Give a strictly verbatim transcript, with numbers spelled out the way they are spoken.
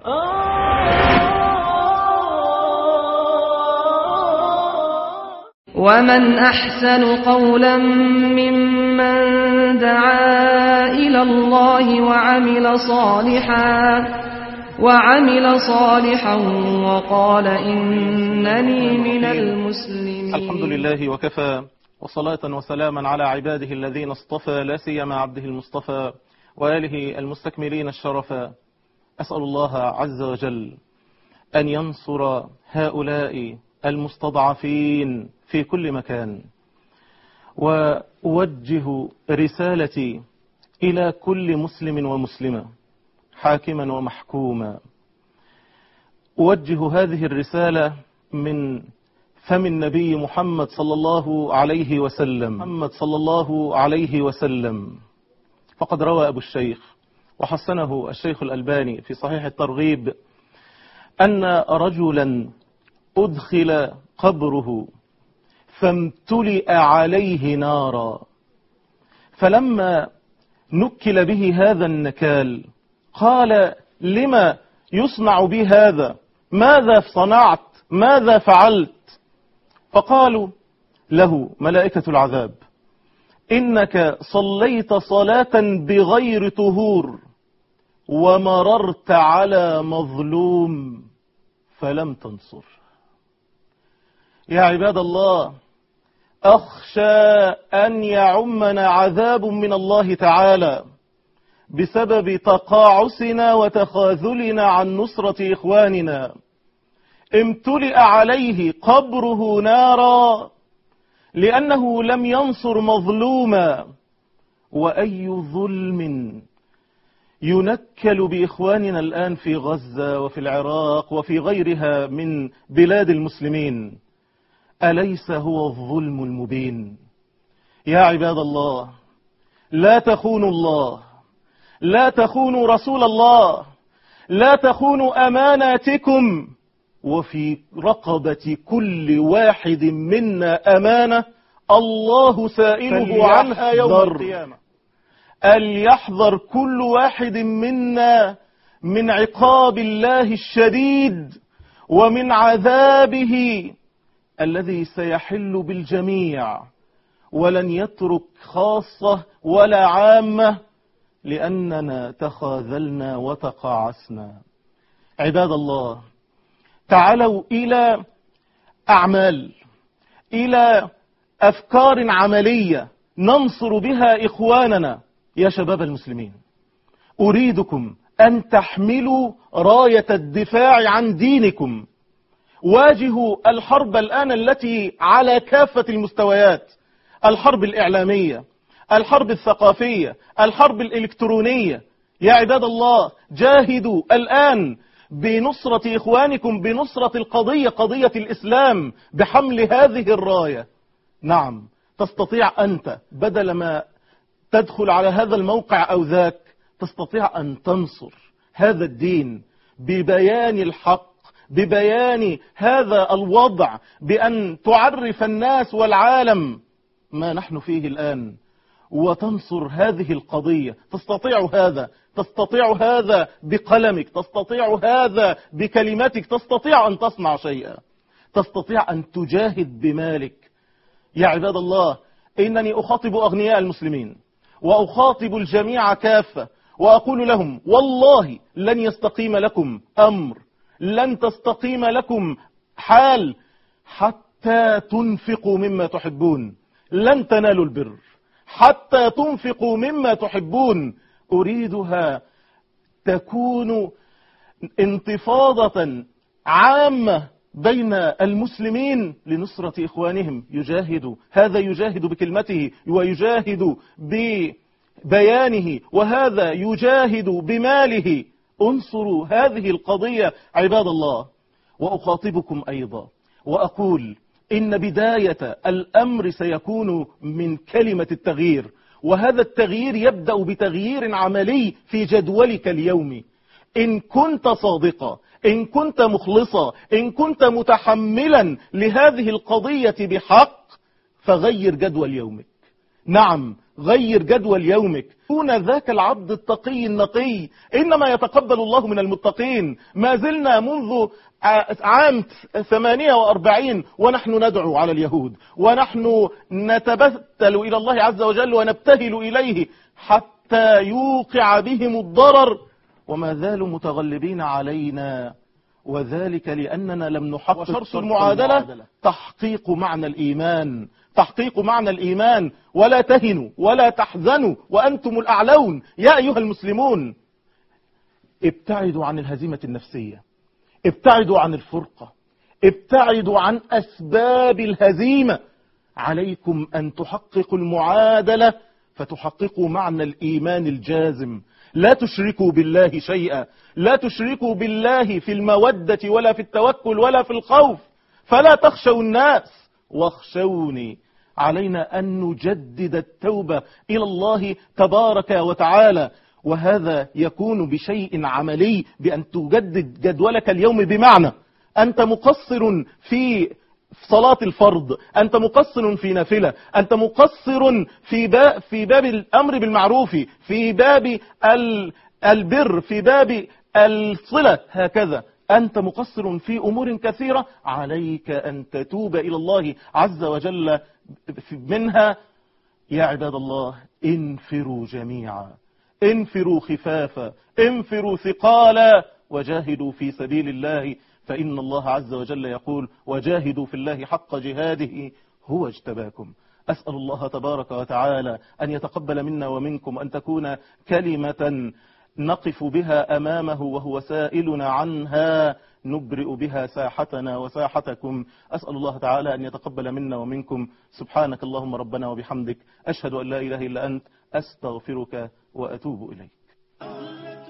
ومن أحسن قولا ممن دعا إلى الله وعمل صالحا وعمل صالحا وقال إنني من المسلمين. الحمد لله وكفى، وصلاة وسلاما على عباده الذين اصطفى، لا سيما عبده المصطفى وآله المستكملين الشرفا. أسأل الله عز وجل أن ينصر هؤلاء المستضعفين في كل مكان، وأوجه رسالتي إلى كل مسلم ومسلمة حاكما ومحكوما. أوجه هذه الرسالة من فم النبي محمد صلى الله عليه وسلم محمد صلى الله عليه وسلم فقد روى أبو الشيخ وحسنه الشيخ الألباني في صحيح الترغيب أن رجلا أدخل قبره فامتلئ عليه نارا، فلما نكل به هذا النكال قال: لما يصنع بي هذا؟ ماذا صنعت؟ ماذا فعلت؟ فقالوا له ملائكة العذاب: إنك صليت صلاة بغير طهور ومررت على مظلوم فلم تنصر. يا عباد الله، أخشى أن يعمنا عذاب من الله تعالى بسبب تقاعسنا وتخاذلنا عن نصرة إخواننا. امتلئ عليه قبره نارا لأنه لم ينصر مظلوما. وأي ظلم ينكل بإخواننا الآن في غزة وفي العراق وفي غيرها من بلاد المسلمين، أليس هو الظلم المبين؟ يا عباد الله، لا تخونوا الله، لا تخونوا رسول الله، لا تخونوا أماناتكم. وفي رقبة كل واحد منا أمانة الله سائله عنها يوم القيامة. أليحذر كل واحد منا من عقاب الله الشديد ومن عذابه الذي سيحل بالجميع، ولن يترك خاصة ولا عامة، لأننا تخاذلنا وتقاعسنا. عباد الله، تعالوا إلى أعمال، إلى أفكار عملية ننصر بها إخواننا. يا شباب المسلمين، أريدكم أن تحملوا راية الدفاع عن دينكم. واجهوا الحرب الآن التي على كافة المستويات: الحرب الإعلامية، الحرب الثقافية، الحرب الإلكترونية. يا عباد الله، جاهدوا الآن بنصرة إخوانكم، بنصرة القضية، قضية الإسلام، بحمل هذه الراية. نعم، تستطيع أنت بدل ما تدخل على هذا الموقع أو ذاك، تستطيع أن تنصر هذا الدين ببيان الحق، ببيان هذا الوضع، بأن تعرف الناس والعالم ما نحن فيه الآن، وتنصر هذه القضية. تستطيع هذا، تستطيع هذا بقلمك، تستطيع هذا بكلماتك، تستطيع أن تصنع شيئا، تستطيع أن تجاهد بمالك. يا عباد الله، إنني أخاطب أغنياء المسلمين وأخاطب الجميع كافة، وأقول لهم: والله لن يستقيم لكم أمر، لن تستقيم لكم حال حتى تنفقوا مما تحبون. لن تنالوا البر حتى تنفقوا مما تحبون. أريدها تكون انتفاضة عامة بين المسلمين لنصرة إخوانهم. يجاهد، هذا يجاهد بكلمته ويجاهد ببيانه، وهذا يجاهد بماله. انصروا هذه القضية عباد الله. وأخاطبكم أيضا وأقول إن بداية الأمر سيكون من كلمة التغيير، وهذا التغيير يبدأ بتغيير عملي في جدولك اليومي. إن كنت صادقا، إن كنت مخلصا، إن كنت متحملا لهذه القضية بحق، فغير جدول يومك. نعم، غير جدول يومك، كون ذاك العبد التقي النقي. إنما يتقبل الله من المتقين. ما زلنا منذ عام ثمانية وأربعين ونحن ندعو على اليهود، ونحن نتبتل إلى الله عز وجل ونبتهل إليه حتى يوقع بهم الضرر، وما زالوا متغلبين علينا، وذلك لأننا لم نحقق. وشرط المعادلة تحقيق معنى الإيمان، تحقيق معنى الإيمان. ولا تهنوا ولا تحزنوا وأنتم الأعلون يا أيها المسلمون. ابتعدوا عن الهزيمة النفسية، ابتعدوا عن الفرقة، ابتعدوا عن أسباب الهزيمة. عليكم أن تحققوا المعادلة فتحققوا معنى الإيمان الجازم. لا تشركوا بالله شيئا، لا تشركوا بالله في المودة ولا في التوكل ولا في الخوف. فلا تخشوا الناس واخشوني. علينا أن نجدد التوبة إلى الله تبارك وتعالى، وهذا يكون بشيء عملي، بأن تجدد جدولك اليوم. بمعنى أنت مقصر في صلاة الفرض، أنت مقصر في نافلة، أنت مقصر في باب, في باب الأمر بالمعروف، في باب البر، في باب الصلة، هكذا أنت مقصر في أمور كثيرة. عليك أن تتوب إلى الله عز وجل منها. يا عباد الله، انفروا جميعا، انفروا خفافا، انفروا ثقالا، وجاهدوا في سبيل الله، فإن الله عز وجل يقول: وجاهدوا في الله حق جهاده هو اجتباكم. أسأل الله تبارك وتعالى أن يتقبل منا ومنكم، أن تكون كلمة نقف بها أمامه وهو سائلنا عنها، نبرئ بها ساحتنا وساحتكم. أسأل الله تعالى أن يتقبل منا ومنكم. سبحانك اللهم ربنا وبحمدك، أشهد أن لا إله إلا أنت، أستغفرك وأتوب إليك.